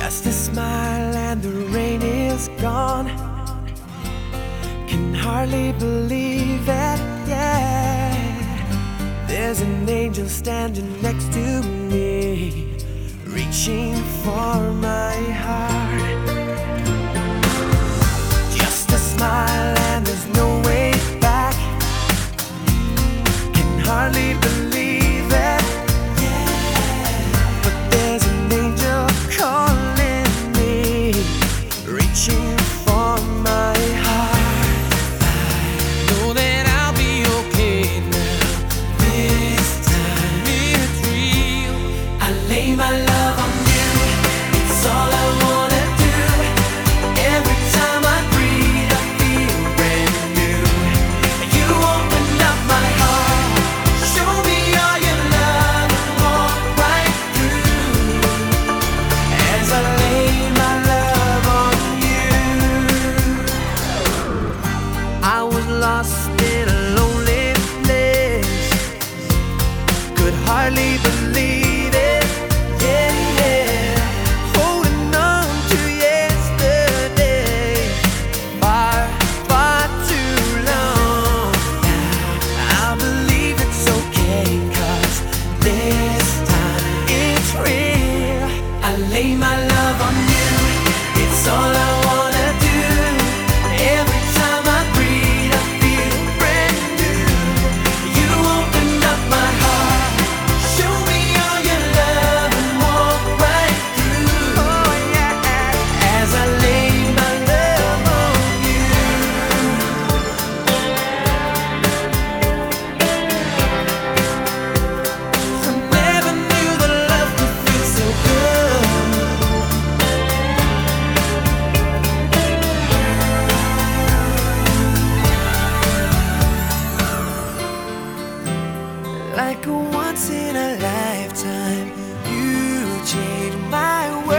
Just a smile and the rain is gone. Can hardly believe it, yeah. There's an angel standing next to me, reaching for my heart. Just a smile and there's no way back. Can hardly believe it, yeah. But there's an angel calling me, reaching for my heart. I know that I'll be okay now. This time it's real. I lay my love on you. It's all I wanna do. Every time I breathe, I feel brand new. You open up my heart, show me all your love, and walk right through. As I lay my love on you, I was lost in a lonely place, could hardly believe it, yeah, yeah. Holding on to yesterday, far, far too long. Now I believe it's okay, 'cause this time it's real. I lay my love on you, it's all I wanna do. Every time I breathe, I feel brand new. You open up my heart, show me all your love, and walk right through. Oh yeah, as I lay my love on you. I never knew that love could feel so good. Like a once in a lifetime, you changed my world.